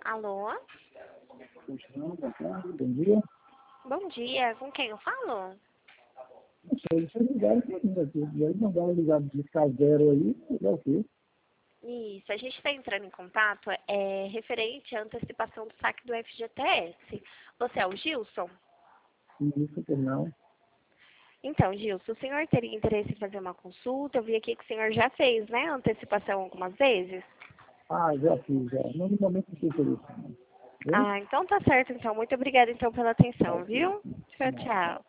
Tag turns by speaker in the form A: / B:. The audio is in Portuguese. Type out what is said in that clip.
A: Alô?
B: Puxa, boa tarde, bom dia.
A: Bom dia, com quem eu falo?
B: Não sei, vocês ligaram para mim aqui. E aí mandaram ligar de zero aí, é o quê?
A: Isso, a gente está entrando em contato referente à antecipação do saque do FGTS. Você é o Gilson?
B: Isso que não.
A: Então, Gilson, o senhor teria interesse em fazer uma consulta? Eu vi aqui que o senhor já fez, né, a antecipação algumas vezes.
B: Ah, já fiz, já. Não, no momento não tem interesse, não. Viu?
A: Ah, então tá certo, então. Muito obrigada, então, pela
B: Tá
A: atenção,
B: ok.
A: viu? Tchau,
B: Não, tá.
A: tchau.